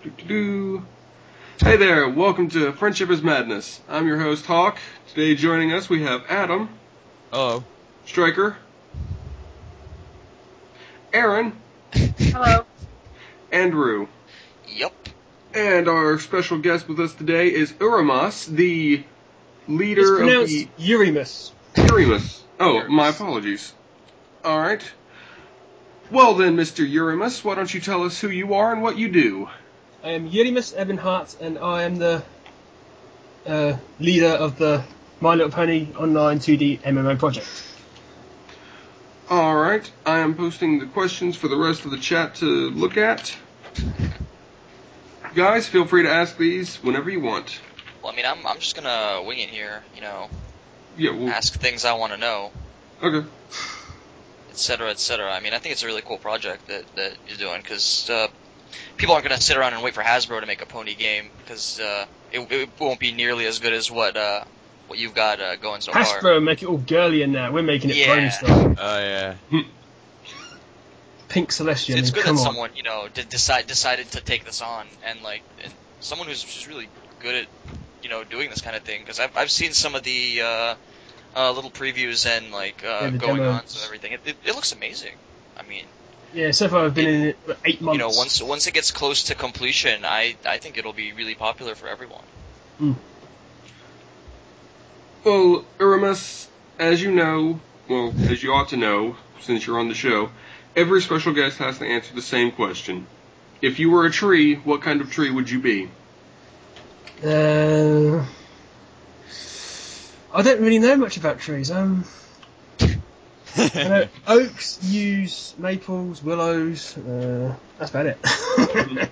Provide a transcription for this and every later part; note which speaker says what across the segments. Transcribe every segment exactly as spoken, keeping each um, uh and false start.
Speaker 1: Do-do-do. Hey there, welcome to Friendship is Madness. I'm your host, Hawk. Today joining us we have Adam.
Speaker 2: Hello.
Speaker 1: Striker. Aaron.
Speaker 3: Hello.
Speaker 4: Andrew.
Speaker 5: Yep.
Speaker 1: And our special guest with us today is Uramas, the leader
Speaker 4: it's
Speaker 1: of the...
Speaker 4: Urimus.
Speaker 1: Urimus. Oh, my apologies. Alright. Well then, Mister Urimus, why don't you tell us who you are and what you do?
Speaker 4: I am Urimus Ebonheart, and I am the uh, leader of the My Little Pony online two D M M O project.
Speaker 1: Alright, I am posting the questions for the rest of the chat to look at. Guys, feel free to ask these whenever you want.
Speaker 5: Well, I mean, I'm I'm just gonna wing it here, you know.
Speaker 1: Yeah, well,
Speaker 5: ask things I want to know.
Speaker 1: Okay.
Speaker 5: Et cetera, et cetera. I mean, I think it's a really cool project that, that you're doing, because uh, people aren't going to sit around and wait for Hasbro to make a pony game, because uh, it, it won't be nearly as good as what uh, what you've got uh, going so
Speaker 4: Hasbro
Speaker 5: far.
Speaker 4: make it all girlier now. We're making it
Speaker 5: Yeah.
Speaker 4: pony style.
Speaker 2: Oh, yeah.
Speaker 4: Pink Celestial.
Speaker 5: It's good
Speaker 4: come
Speaker 5: that
Speaker 4: on.
Speaker 5: someone, you know, did decide decided to take this on, and like and someone who's just really good at, you know, doing this kind of thing. Because I've I've seen some of the uh, uh, little previews and like uh,
Speaker 4: Yeah, the
Speaker 5: going
Speaker 4: demos.
Speaker 5: on and everything. It, it it looks amazing. I mean,
Speaker 4: Yeah, so far I've been in it for eight months.
Speaker 5: you know, once once it gets close to completion, I I think it'll be really popular for everyone.
Speaker 4: Mm.
Speaker 1: Well, Uramas, as you know, well, as you ought to know, since you're on the show, every special guest has to answer the same question. If you were a tree, what kind of tree would you be?
Speaker 4: Uh, I don't really know much about trees. Um, I know oaks, yews, maples, willows. Uh, that's about it.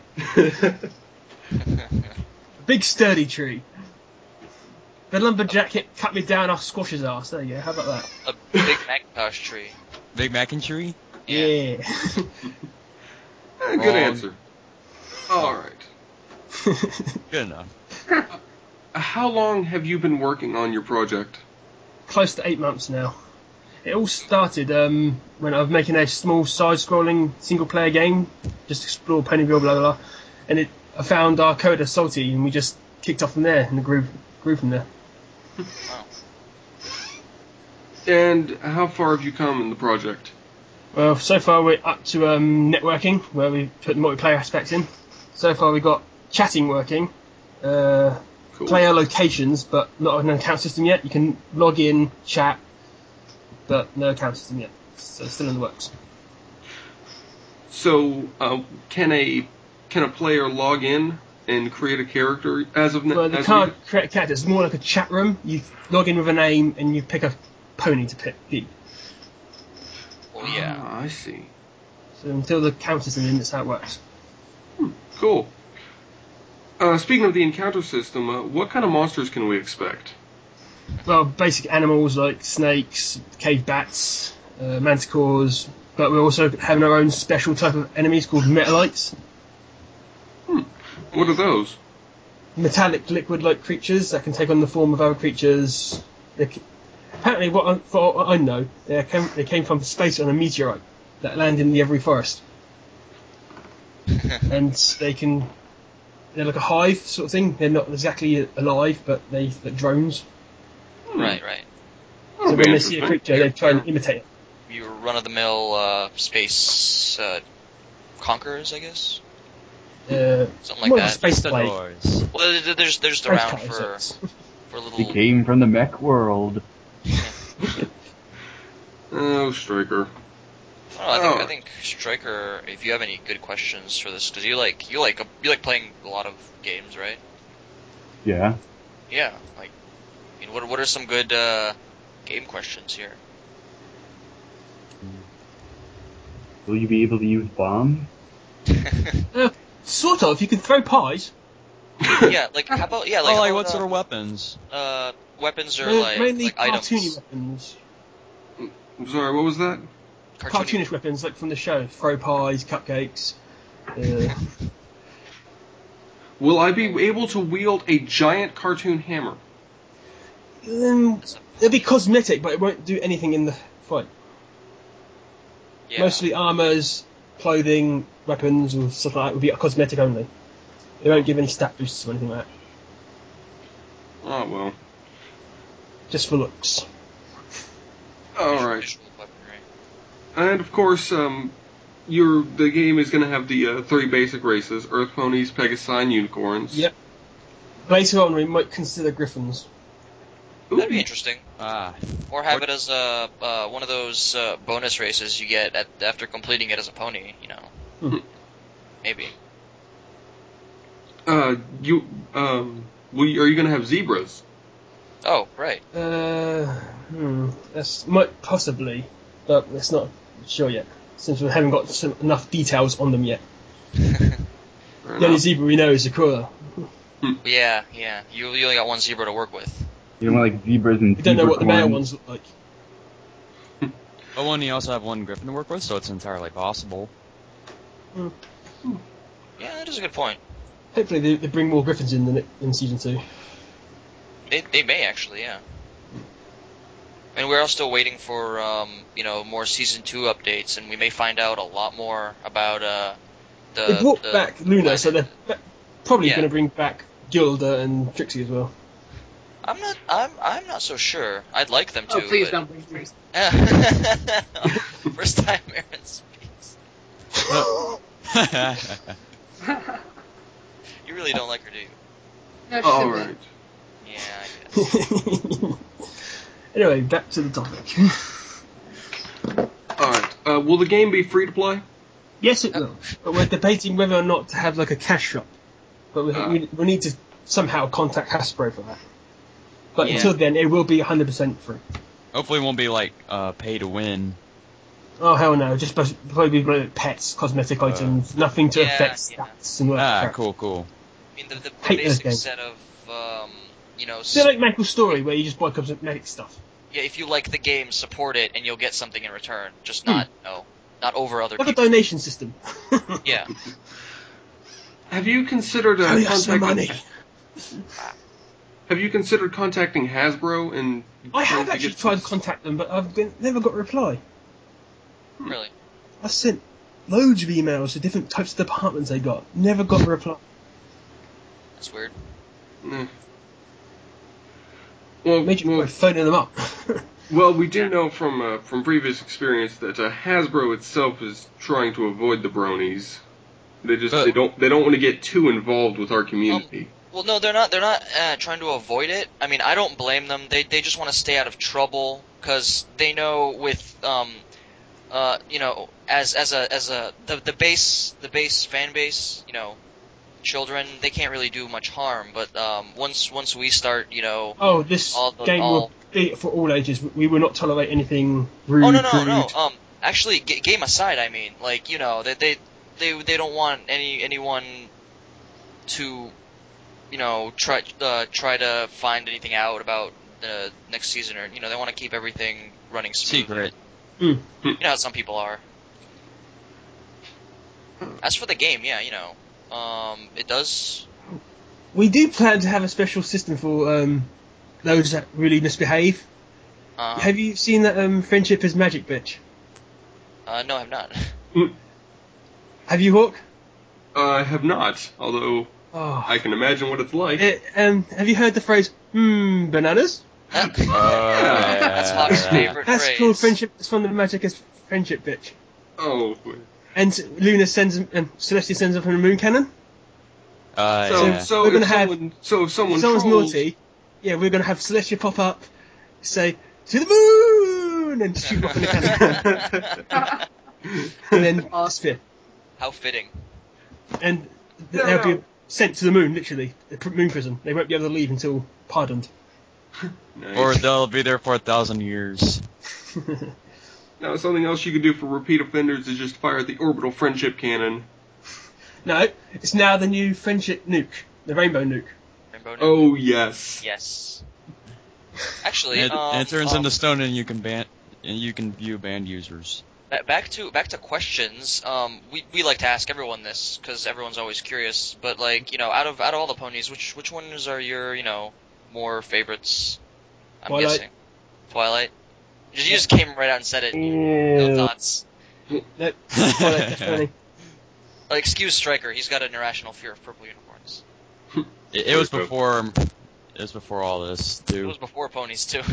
Speaker 4: A big sturdy tree. The lumberjack hit, cut me down, I'll squash his ass. There you go. How about that?
Speaker 5: A big Macintosh tree.
Speaker 2: Big Mac and Tree?
Speaker 4: Yeah.
Speaker 1: Eh, good
Speaker 2: Wrong.
Speaker 1: answer. Alright.
Speaker 2: Good enough.
Speaker 1: How long have you been working on your project?
Speaker 4: Close to eight months now. It all started um, when I was making a small side-scrolling single-player game, just to explore Ponyville, blah blah blah, and it, I found our coder Salty, and we just kicked off from there, and grew grew from there.
Speaker 5: Wow.
Speaker 1: And how far have you come in the project?
Speaker 4: Well, so far we're up to um, networking, where we put the multiplayer aspects in. So far we got chatting working, uh,
Speaker 1: Cool.
Speaker 4: player locations, but not an account system yet. You can log in, chat, but no account system yet. So it's still in the works.
Speaker 1: So, uh, can a can a player log in and create a character as of now?
Speaker 4: Well, you can't create a character. It's more like a chat room. You log in with a name and you pick a pony to pick. pick.
Speaker 5: Well, yeah.
Speaker 1: Ah, I see.
Speaker 4: So until the account system in, that's how it works.
Speaker 1: Cool. Uh, speaking of the encounter system, uh, what kind of monsters can we expect?
Speaker 4: Well, basic animals like snakes, cave bats, uh, manticores, but we're also having our own special type of enemies called metalites.
Speaker 1: What are those?
Speaker 4: Metallic liquid-like creatures that can take on the form of other creatures. They c- Apparently, what I, for what I know, they came, they came from space on a meteorite that landed in the Every Forest. And they can... They're like a hive sort of thing. They're not exactly alive, but they like drones.
Speaker 5: Right, right.
Speaker 1: That'll
Speaker 4: So
Speaker 1: be
Speaker 4: when they see a
Speaker 1: interesting.
Speaker 4: creature, they try and imitate it.
Speaker 5: Your run-of-the-mill uh, space uh, conquerors, I guess.
Speaker 4: Uh,
Speaker 5: Something like
Speaker 4: more of a
Speaker 5: that.
Speaker 4: space
Speaker 2: The
Speaker 4: blade.
Speaker 2: doors.
Speaker 5: Well, there- there's there's
Speaker 4: Space
Speaker 5: around for
Speaker 4: concepts.
Speaker 5: for little.
Speaker 6: He came from the mech world.
Speaker 1: Oh, Striker.
Speaker 5: I, don't know, I think I
Speaker 1: Oh.
Speaker 5: think Striker. If you have any good questions for this, because you like you like you like playing a lot of games, right?
Speaker 6: Yeah.
Speaker 5: Yeah. Like, I mean, what what are some good uh, game questions here?
Speaker 6: Will you be able to use bombs?
Speaker 4: Uh, sort of. You can throw pies.
Speaker 5: Yeah, like how about yeah, like,
Speaker 2: oh, like
Speaker 5: how
Speaker 2: what
Speaker 5: about,
Speaker 2: sort of weapons?
Speaker 5: uh, weapons or
Speaker 4: Ma-
Speaker 5: like
Speaker 4: mainly
Speaker 5: like
Speaker 4: cartoony
Speaker 5: items?
Speaker 4: weapons.
Speaker 1: I'm sorry, what was that?
Speaker 5: Cartoony-
Speaker 4: Cartoonish weapons, like from the show. Throw pies, cupcakes. Uh,
Speaker 1: Will I be able to wield a giant cartoon hammer?
Speaker 4: um, it'll be cosmetic, but it won't do anything in the fight.
Speaker 5: Yeah.
Speaker 4: Mostly armors, clothing, weapons, or stuff like that would be cosmetic only. They won't give any stat boosts or anything like that.
Speaker 1: Oh well.
Speaker 4: Just for looks.
Speaker 1: All right.
Speaker 5: Visual weaponry.
Speaker 1: And of course, um, your the game is going to have the uh, three basic races: Earth ponies, Pegasi, and unicorns.
Speaker 4: Yep. Later on, we might consider griffins.
Speaker 1: Ooh.
Speaker 5: That'd be interesting.
Speaker 2: Ah.
Speaker 5: Or have
Speaker 2: What-
Speaker 5: it as a uh, one of those uh, bonus races you get at, after completing it as a pony. You know.
Speaker 4: Mhm.
Speaker 5: Maybe.
Speaker 1: Uh, you um, will you, are you going to have zebras?
Speaker 5: Oh, right.
Speaker 4: Uh, hmm, that's might possibly, but it's not sure yet, since we haven't got some, enough details on them yet.
Speaker 1: Fair
Speaker 4: The only
Speaker 1: enough.
Speaker 4: zebra we know is Sakura.
Speaker 5: Yeah, yeah. You, you only got one zebra to work with.
Speaker 6: You know, like zebras and
Speaker 4: We don't know what the male
Speaker 6: zebracorns?
Speaker 4: ones look like.
Speaker 2: Oh, and you also have one griffin to work with, so it's entirely possible.
Speaker 5: Yeah, that is a good point.
Speaker 4: Hopefully, they, they bring more griffins in than in season two.
Speaker 5: They they may actually, yeah. And we're all still waiting for um, you know, more season two updates, and we may find out a lot more about uh the.
Speaker 4: They brought
Speaker 5: the
Speaker 4: back Luna, so they're
Speaker 5: planet.
Speaker 4: ba- probably
Speaker 5: Yeah.
Speaker 4: going to bring back Gilda and Trixie as well.
Speaker 5: I'm not. I'm. I'm not so sure. I'd like them to.
Speaker 3: Oh, please
Speaker 5: but...
Speaker 3: don't bring Trace.
Speaker 5: First time Aaron speaks. You really don't like her, do you?
Speaker 3: No, she's
Speaker 1: All
Speaker 3: a
Speaker 1: right.
Speaker 3: bitch.
Speaker 5: Yeah, I guess.
Speaker 4: Anyway, back to the topic.
Speaker 1: All right. Uh, will the game be free to play?
Speaker 4: Yes, it will. But we're debating whether or not to have like a cash shop. But we,
Speaker 1: Ah.
Speaker 4: we, we need to somehow contact Hasbro for that. But
Speaker 5: Yeah.
Speaker 4: until then, it will be one hundred percent free.
Speaker 2: Hopefully, it won't be like uh, pay to win.
Speaker 4: Oh hell no! Just supposed- probably be like pets, cosmetic
Speaker 2: Uh,
Speaker 4: items, nothing to
Speaker 5: yeah,
Speaker 4: affect
Speaker 5: yeah.
Speaker 4: stats and all that
Speaker 2: Ah,
Speaker 4: crap.
Speaker 2: cool, cool.
Speaker 5: I mean, the, the, the
Speaker 4: Hate those
Speaker 5: basic
Speaker 4: games.
Speaker 5: set of, um, you know,
Speaker 4: So like Maple Story, where you just buy cosmetic stuff.
Speaker 5: yeah, if you like the game, support it, and you'll get something in return. Just not, no, not over other
Speaker 4: Like a
Speaker 5: people.
Speaker 4: donation system.
Speaker 5: Yeah.
Speaker 1: Have you considered uh,
Speaker 4: Pay us the
Speaker 1: contacting?
Speaker 4: money.
Speaker 1: Have you considered contacting Hasbro and?
Speaker 4: I
Speaker 1: trying
Speaker 4: have
Speaker 1: to
Speaker 4: actually
Speaker 1: get
Speaker 4: tried to
Speaker 1: this-
Speaker 4: contact them, but I've been, never got a reply.
Speaker 5: Really.
Speaker 4: I sent loads of emails to different types of departments they got. Never got a reply.
Speaker 5: That's weird.
Speaker 1: Eh. Well,
Speaker 4: Major
Speaker 1: well,
Speaker 4: by phoning them up.
Speaker 1: well, we do know from uh, from previous experience that uh, Hasbro itself is trying to avoid the bronies. They just
Speaker 2: But-
Speaker 1: they don't they don't want to get too involved with our community.
Speaker 5: Well, no, they're not. They're not uh, trying to avoid it. I mean, I don't blame them. They they just want to stay out of trouble because they know with um, uh, you know, as as a as a the the base the base fan base, you know, children, they can't really do much harm. But um, once once we start, you know,
Speaker 4: Oh, this
Speaker 5: All the-
Speaker 4: game
Speaker 5: all-
Speaker 4: will be for all ages. We will not tolerate anything rude.
Speaker 5: oh no no
Speaker 4: crude.
Speaker 5: no. Um, actually, g- game aside, I mean, like you know, they they they they don't want any anyone to, you know, try uh, try to find anything out about the next season, or you know, they want to keep everything running smoothly.
Speaker 2: Secret.
Speaker 5: You know how some people are. As for the game, yeah, you know, um, it does.
Speaker 4: We do plan to have a special system for um, those that really misbehave.
Speaker 5: Uh,
Speaker 4: Have you seen that um, Friendship is Magic bitch?
Speaker 5: uh, no, I'm not.
Speaker 4: Have you, Hawk?
Speaker 1: I have not, although
Speaker 4: Oh.
Speaker 1: I can imagine what it's like.
Speaker 4: It, um, have you heard the phrase, hmm, bananas?
Speaker 2: Uh,
Speaker 5: That's Hawk's favorite
Speaker 4: That's
Speaker 5: phrase.
Speaker 4: called Friendship, it's from the Magic is Friendship bitch.
Speaker 1: Oh,
Speaker 4: And Luna sends him, and Celestia sends him from the moon cannon.
Speaker 2: Uh,
Speaker 1: so
Speaker 2: yeah.
Speaker 1: so
Speaker 4: We're
Speaker 1: if
Speaker 4: gonna have-
Speaker 1: someone so if someone
Speaker 4: If someone's
Speaker 1: trolls,
Speaker 4: naughty, yeah, we're gonna have Celestia pop up, say, to the moon! And shoot off in the cannon. And then disappear.
Speaker 5: How fitting.
Speaker 4: And th- they'll be sent to the moon, literally, the pr- moon prison. They won't be able to leave until pardoned.
Speaker 1: Nice.
Speaker 2: Or they'll be there for a thousand years.
Speaker 1: Now, something else you could do for repeat offenders is just fire the orbital friendship cannon.
Speaker 4: No, it's now the new friendship nuke, the rainbow nuke.
Speaker 5: Rainbow Nuke.
Speaker 1: Oh yes.
Speaker 5: Yes. Actually,
Speaker 2: And it,
Speaker 5: um,
Speaker 2: and it turns
Speaker 5: um,
Speaker 2: into stone, and you can ban, and you can view banned users.
Speaker 5: ba- back to back to questions. Um, we we like to ask everyone this because everyone's always curious. But like you know, out of out of all the ponies, which which ones are your you know more favorites? I'm
Speaker 4: Twilight.
Speaker 5: guessing Twilight. You just, you just came right out and said it. No thoughts.
Speaker 4: No, Twilight, definitely.
Speaker 5: Uh, excuse Stryker, he's got an irrational fear of purple unicorns.
Speaker 2: It, it was before. It was before all this,
Speaker 5: It
Speaker 2: too.
Speaker 5: was before ponies too.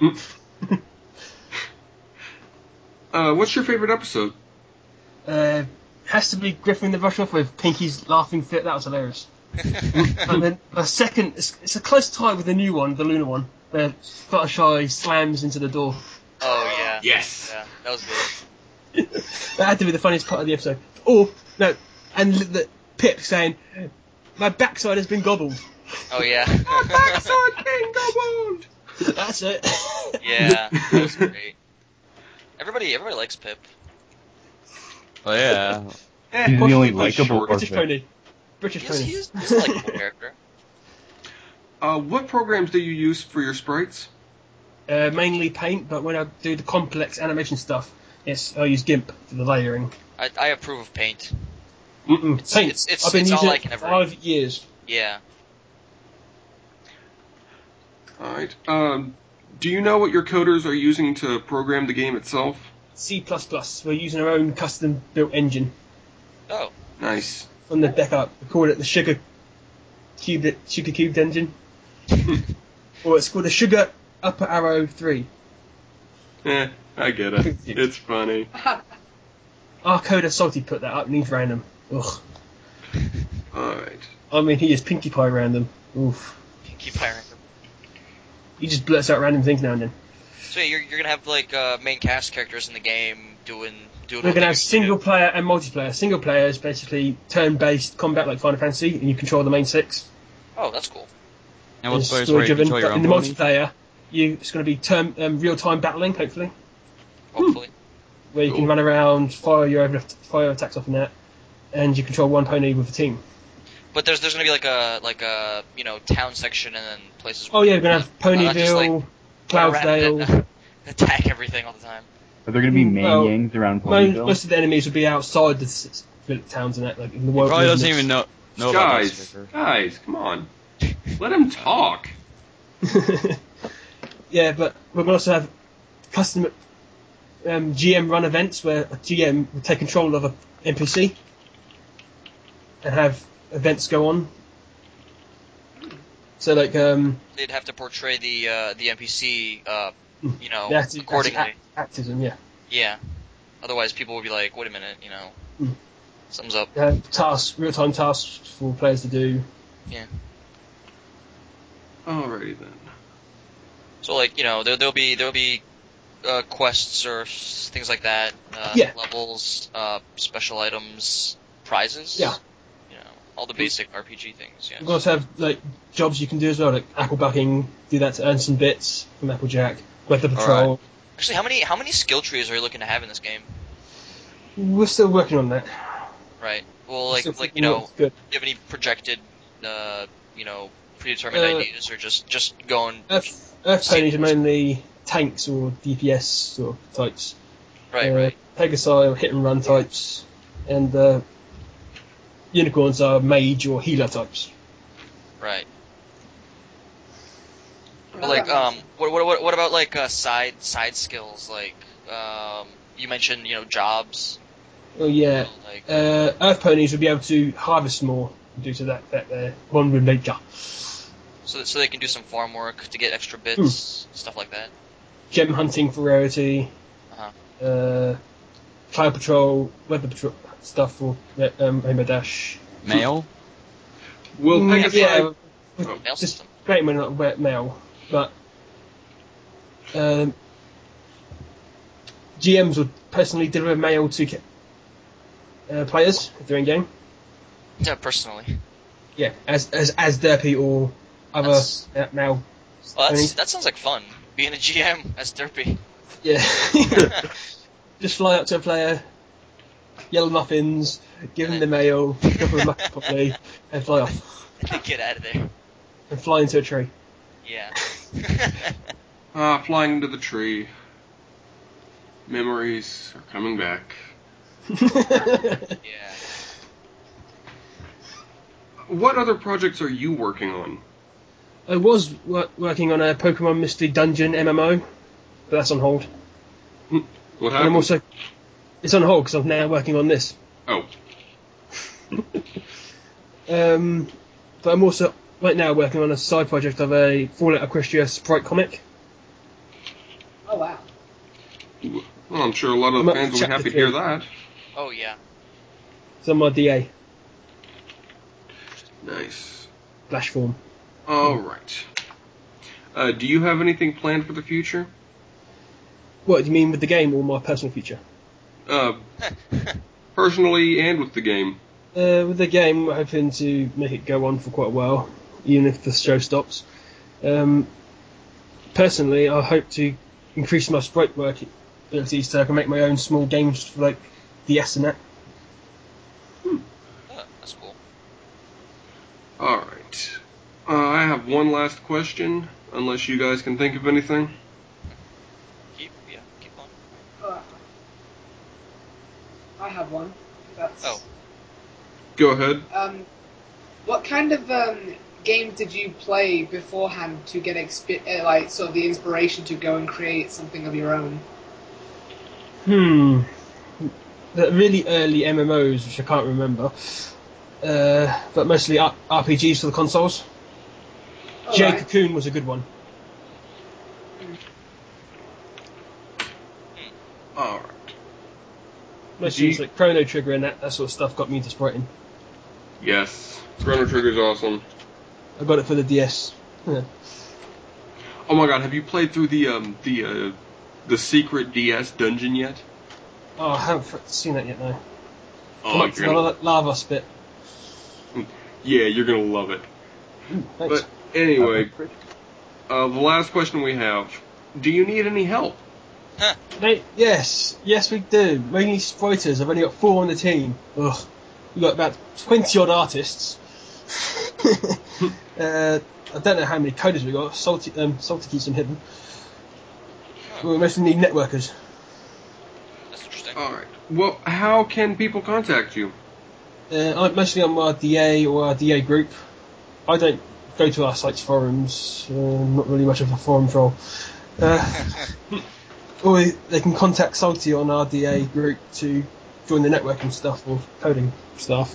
Speaker 1: uh, what's your favorite episode?
Speaker 4: Uh, has to be Griffin the Rush Off with Pinky's laughing fit. That was hilarious. And then the second, it's, it's a close tie with the new one, the Lunar one, where Fluttershy slams into the door.
Speaker 5: Oh yeah.
Speaker 1: Yes.
Speaker 5: Yeah, that was good.
Speaker 4: That had to be the funniest part of the episode. Or no, and the Pip saying, "My backside has been gobbled."
Speaker 5: Oh yeah.
Speaker 1: My backside's been gobbled.
Speaker 4: That's it.
Speaker 5: Yeah, that was great. Everybody, everybody likes Pip.
Speaker 2: Oh yeah.
Speaker 1: Eh,
Speaker 6: He's the only
Speaker 1: he's
Speaker 6: likable
Speaker 1: short.
Speaker 4: British
Speaker 6: Perfect.
Speaker 4: pony. British
Speaker 5: He's,
Speaker 4: pony.
Speaker 5: he's, he's a likable character.
Speaker 1: Uh, what programs do you use for your sprites?
Speaker 4: Uh, mainly paint, but when I do the complex animation stuff, yes, I use GIMP for the layering.
Speaker 5: I, I approve of Paint.
Speaker 4: Mm-mm.
Speaker 5: It's-
Speaker 4: Paint.
Speaker 5: it's- it's-
Speaker 4: I've been
Speaker 5: it's all
Speaker 4: using
Speaker 5: I
Speaker 4: it
Speaker 5: can
Speaker 4: for
Speaker 5: ever-
Speaker 4: five years.
Speaker 5: Yeah.
Speaker 1: Alright. Um, do you know what your coders are using to program the game itself?
Speaker 4: C plus plus. We're using our own custom built engine
Speaker 5: Oh.
Speaker 1: Nice.
Speaker 4: from the deck up. We call it the Sugar Cubed Sugar Cubed engine, or it's called the Sugar Upper Arrow three.
Speaker 1: Eh, I get it. It's funny.
Speaker 4: Our coder Salty put that up and he's random. Ugh.
Speaker 1: Alright.
Speaker 4: I mean, he is Pinkie Pie random. Oof.
Speaker 5: Keep firing.
Speaker 4: He just blurts out random things now and then.
Speaker 5: So yeah, you're you're gonna have like uh, main cast characters in the game doing doing.
Speaker 4: We're
Speaker 5: what
Speaker 4: going to
Speaker 5: they
Speaker 4: have
Speaker 5: used to
Speaker 4: single
Speaker 5: do.
Speaker 4: player and multiplayer. Single player is basically turn-based combat like Final Fantasy, and you control the main six.
Speaker 5: Oh, that's cool.
Speaker 2: And what's
Speaker 4: It's
Speaker 2: the place where you
Speaker 4: story-driven,
Speaker 2: control your
Speaker 4: but
Speaker 2: own
Speaker 4: in the
Speaker 2: pony?
Speaker 4: multiplayer, you, it's going to be term, um, real-time battling, hopefully,
Speaker 5: Hopefully.
Speaker 4: where you
Speaker 1: Cool.
Speaker 4: can run around, fire your over, fire attacks off the net, and you control one pony with a team.
Speaker 5: But there's there's gonna be like a like a you know town section and then places.
Speaker 4: Oh
Speaker 5: where
Speaker 4: yeah,
Speaker 5: you
Speaker 4: we're going to have
Speaker 5: not just, like,
Speaker 4: Ponyville,
Speaker 5: run around
Speaker 4: Cloudsdale.
Speaker 5: and, uh, attack everything all the time.
Speaker 6: Are there going to be
Speaker 4: Mm, well,
Speaker 6: Manyangs around
Speaker 4: Mo-
Speaker 6: Ponyville?
Speaker 4: Most of the enemies will be outside the s- s- towns and that, like in the
Speaker 2: He
Speaker 4: world.
Speaker 2: probably doesn't
Speaker 4: wilderness.
Speaker 2: even know know about
Speaker 1: guys,
Speaker 2: this sticker.
Speaker 1: guys, come on. Let him talk.
Speaker 4: Yeah, but we're going to also have custom um, G M run events where a G M will take control of an N P C and have events go on. So like um,
Speaker 5: They'd have to portray the uh, the N P C, uh, you know,
Speaker 4: they have to-
Speaker 5: accordingly.
Speaker 4: act- actism, yeah.
Speaker 5: Yeah. Otherwise, people would be like, "Wait a minute, you know,
Speaker 4: Mm.
Speaker 5: something's up."
Speaker 4: They have tasks, real-time tasks for players to do.
Speaker 1: Alrighty then.
Speaker 5: So like you know, there there'll be there'll be uh, quests or s- things like that. Uh,
Speaker 4: Yeah.
Speaker 5: Levels, uh, special items, prizes.
Speaker 4: Yeah.
Speaker 5: You know, all the basic R P G things. Yeah.
Speaker 4: We also have like jobs you can do as well, like apple bucking, do that to earn some bits from Applejack, weather patrol.
Speaker 5: Actually, how many how many skill trees are you looking to have in this game?
Speaker 4: We're still working on that.
Speaker 5: Right. Well, like
Speaker 4: Still
Speaker 5: like you
Speaker 4: thinking
Speaker 5: know,
Speaker 4: what's good.
Speaker 5: do you have any projected, uh, you know, predetermined
Speaker 4: Uh,
Speaker 5: ideas, or just just going
Speaker 4: Earth, Earth ponies are mainly tanks or D P S sort of types.
Speaker 5: right,
Speaker 4: uh,
Speaker 5: right.
Speaker 4: Pegasi are hit and run types, and uh, unicorns are mage or healer types.
Speaker 5: Right. But like, um, what what what, what about like uh, side side skills? Like, um, you mentioned, you know, jobs.
Speaker 4: Oh yeah,
Speaker 5: Like,
Speaker 4: uh, Earth ponies will be able to harvest more due to that that they're one with nature.
Speaker 5: so that, so they can do some farm work to get extra bits, stuff like that.
Speaker 4: Gem hunting for rarity,
Speaker 5: Uh-huh.
Speaker 4: uh, cloud patrol, weather patrol stuff for um, Rainbow Dash.
Speaker 2: Mail?
Speaker 1: Will
Speaker 4: Mm,
Speaker 1: Pegasi...
Speaker 4: yeah,
Speaker 1: Oh.
Speaker 5: Mail
Speaker 4: just
Speaker 5: system.
Speaker 4: great when not wet mail, but um, G Ms would personally deliver mail to ca- uh, players if they're in game.
Speaker 5: Yeah, personally.
Speaker 4: Yeah, as as as Derpy or other
Speaker 5: That's-
Speaker 4: uh, mail.
Speaker 5: Well, that's,
Speaker 4: Pony.
Speaker 5: that sounds like fun. Being a G M as Derpy.
Speaker 4: Yeah, just fly up to a player, yell muffins, give them the mail, drop them back properly, and fly off
Speaker 5: Get out of there.
Speaker 4: and fly into a tree.
Speaker 5: Yeah.
Speaker 1: Ah, flying into the tree. Memories are coming back.
Speaker 5: Yeah.
Speaker 1: What other projects are you working on?
Speaker 4: I was wor- working on a Pokemon Mystery Dungeon M M O, but that's on hold.
Speaker 1: What
Speaker 4: And I'm
Speaker 1: happened?
Speaker 4: also, it's on hold because I'm now working on this.
Speaker 1: Oh.
Speaker 4: Um, but I'm also right now working on a side project of a Fallout Equestria sprite comic.
Speaker 3: Oh wow.
Speaker 1: Well, I'm sure a lot of the
Speaker 4: I'm up
Speaker 1: fans
Speaker 4: to
Speaker 1: will be
Speaker 4: chapter
Speaker 1: happy to
Speaker 4: three.
Speaker 1: hear that.
Speaker 5: Oh yeah.
Speaker 4: It's on my D A
Speaker 1: Nice.
Speaker 4: flash form.
Speaker 1: All right. Uh, do you have anything planned for the future?
Speaker 4: What do you mean with the game or my personal future?
Speaker 1: Uh, personally and with the game.
Speaker 4: Uh, with the game, we're hoping to make it go on for quite a while, even if the show stops. Um, personally, I hope to increase my sprite work abilities so I can make my own small games for like D S and that.
Speaker 5: Oh, that's cool.
Speaker 1: All right. Uh, I have one last question, unless you guys can think of anything.
Speaker 5: Keep yeah, keep on.
Speaker 3: Uh, I have one. That's.
Speaker 5: Oh.
Speaker 1: Go ahead.
Speaker 3: Um, what kind of um, game did you play beforehand to get expi- uh, like sort of the inspiration to go and create something of your own?
Speaker 4: Hmm. The really early M M Os, which I can't remember, uh, but mostly R- RPGs for the consoles.
Speaker 3: Oh,
Speaker 4: J
Speaker 3: right.
Speaker 4: Cocoon was a good one.
Speaker 1: All right.
Speaker 4: Mostly
Speaker 1: you-
Speaker 4: it's like Chrono Trigger and that, that sort of stuff got me into spriting.
Speaker 1: Yes. Chrono Trigger's awesome.
Speaker 4: I got it for the D S. Yeah.
Speaker 1: Oh my god, have you played through the um the uh the secret D S dungeon yet?
Speaker 4: Oh, I haven't f- seen that yet, no.
Speaker 1: Oh,
Speaker 4: Come up to
Speaker 1: you're
Speaker 4: the
Speaker 1: gonna,
Speaker 4: la- lava spit.
Speaker 1: yeah, you're gonna love it.
Speaker 4: Thanks.
Speaker 1: But anyway, uh, the last question we have: do you need any help?
Speaker 4: Mate, yes, yes we do. Mainly spriters. I've only got four on the team. Ugh. We've got about twenty odd artists. uh, I don't know how many coders we got. Salty, um, Salty keeps them hidden. We mostly need networkers.
Speaker 5: That's interesting.
Speaker 1: All right. Well, how can people contact you?
Speaker 4: Uh, I'm mostly on our D A or our D A group. I don't go to our site's forums. Uh, not really much of a forum troll. Uh, or they can contact Salty on our D A group to join the networking stuff or coding stuff.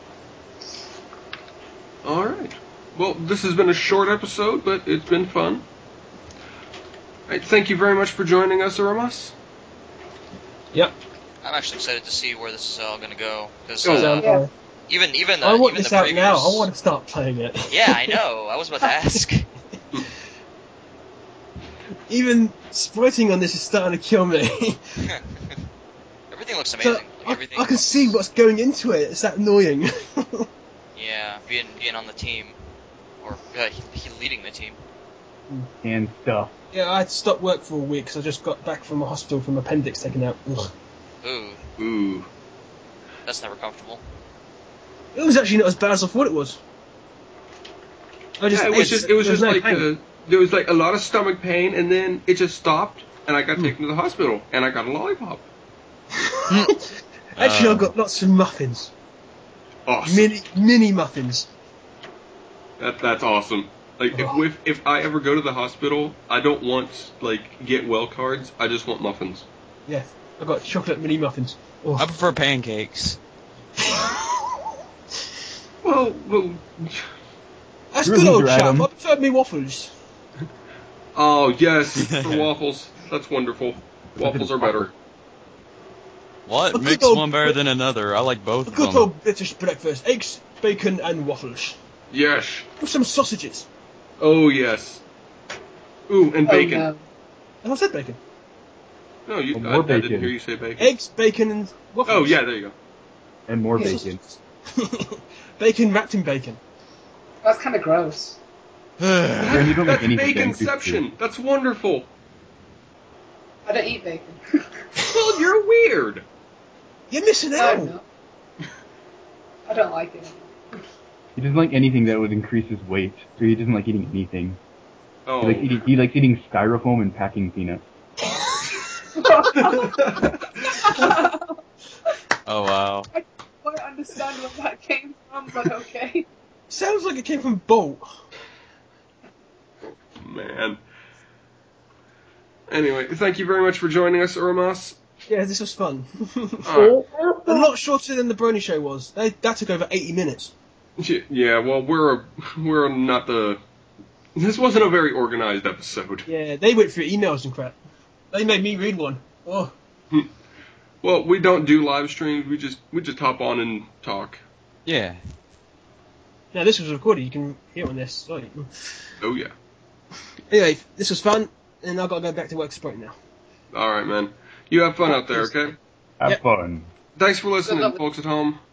Speaker 1: All right. Well, this has been a short episode, but it's been fun. All right, thank you very much for joining us, Uramas.
Speaker 4: Yep.
Speaker 5: I'm actually excited to see where this is all gonna go. Because
Speaker 1: Oh,
Speaker 5: uh,
Speaker 3: yeah.
Speaker 5: even even the
Speaker 4: I want
Speaker 5: even
Speaker 4: this
Speaker 5: the
Speaker 4: out
Speaker 5: previews.
Speaker 4: now. I want to start playing it.
Speaker 5: Yeah, I know. I was about to ask.
Speaker 4: Even spriting on this is starting to kill me.
Speaker 5: Everything looks
Speaker 4: So,
Speaker 5: amazing.
Speaker 4: I,
Speaker 5: Everything.
Speaker 4: I can see what's going into it. It's that annoying.
Speaker 5: Yeah, being being on the team, or uh, he, he leading the team.
Speaker 6: And stuff.
Speaker 4: Yeah, I had to stop work for a week because I just got back from the hospital from appendix taken out. Ugh.
Speaker 5: Ooh,
Speaker 1: Ooh.
Speaker 5: that's never comfortable.
Speaker 4: It was actually not as bad as I thought it was. I just
Speaker 1: Yeah, it was
Speaker 4: ate.
Speaker 1: just it was
Speaker 4: There
Speaker 1: just
Speaker 4: no
Speaker 1: like
Speaker 4: pain.
Speaker 1: uh, there was like a lot of stomach pain, and then it just stopped, and I got
Speaker 4: Hmm.
Speaker 1: taken to the hospital, and I got a lollipop.
Speaker 4: Actually,
Speaker 2: Uh.
Speaker 4: I've got lots of muffins.
Speaker 1: Awesome.
Speaker 4: Mini mini muffins.
Speaker 1: That that's awesome. Like if
Speaker 4: Oh.
Speaker 1: if if I ever go to the hospital, I don't want like get well cards. I just want muffins.
Speaker 4: Yeah, I've got chocolate mini muffins.
Speaker 2: I
Speaker 4: Oh.
Speaker 2: prefer pancakes.
Speaker 1: Well, well.
Speaker 4: That's
Speaker 6: Really,
Speaker 4: good old
Speaker 6: Adam?
Speaker 4: chap. I prefer me waffles.
Speaker 1: Oh yes, for waffles. That's wonderful. Waffles are better.
Speaker 2: What
Speaker 4: A
Speaker 2: makes
Speaker 4: good old
Speaker 2: one better than another? I like both
Speaker 4: A
Speaker 2: of
Speaker 4: good
Speaker 2: them.
Speaker 4: old British breakfast: eggs, bacon, and waffles
Speaker 1: Yes.
Speaker 4: with some sausages.
Speaker 1: Oh yes. Ooh, and
Speaker 3: Oh,
Speaker 1: bacon.
Speaker 3: no.
Speaker 4: And I said bacon.
Speaker 1: No, you.
Speaker 6: Oh,
Speaker 1: I,
Speaker 6: more
Speaker 1: I didn't
Speaker 6: bacon.
Speaker 1: hear you say bacon.
Speaker 4: Eggs, bacon, and waffles.
Speaker 1: Oh yeah, there you go.
Speaker 6: And more
Speaker 3: Yes.
Speaker 6: bacon.
Speaker 4: Bacon wrapped in bacon.
Speaker 3: That's kind of gross.
Speaker 6: Aaron, you don't make
Speaker 1: That's
Speaker 6: anything fancy.
Speaker 1: baconception. That's wonderful.
Speaker 3: I don't eat bacon.
Speaker 1: Well, you're weird.
Speaker 4: You're missing
Speaker 3: No,
Speaker 4: out.
Speaker 3: I'm not. I don't like it.
Speaker 6: He doesn't like anything that would increase his weight, so he doesn't like eating anything.
Speaker 1: Oh.
Speaker 6: He likes eating, he likes eating styrofoam and packing peanuts.
Speaker 2: Oh wow.
Speaker 3: I don't quite understand where that came from, but okay.
Speaker 4: Sounds like it came from Bolt.
Speaker 1: Man. Anyway, thank you very much for joining us, Uramas.
Speaker 4: Yeah, this was fun.
Speaker 1: All
Speaker 4: A lot shorter than the Brony Show was. They, that took over eighty minutes.
Speaker 1: right. Yeah, well, we're a, we're not the. This wasn't a very organized episode.
Speaker 4: Yeah, they went through emails and crap. They made me read one. Oh.
Speaker 1: Well, we don't do live streams. We just we just hop on and talk.
Speaker 2: Yeah.
Speaker 4: Now this was recorded. You can hear it on this. Sorry.
Speaker 1: Oh yeah.
Speaker 4: Anyway, this was fun, and I've got to go back to work supporting now.
Speaker 1: All right, man. You have fun out there, okay?
Speaker 6: Have
Speaker 4: Yep.
Speaker 6: fun.
Speaker 1: Thanks for listening,
Speaker 3: Good luck.
Speaker 1: folks at home.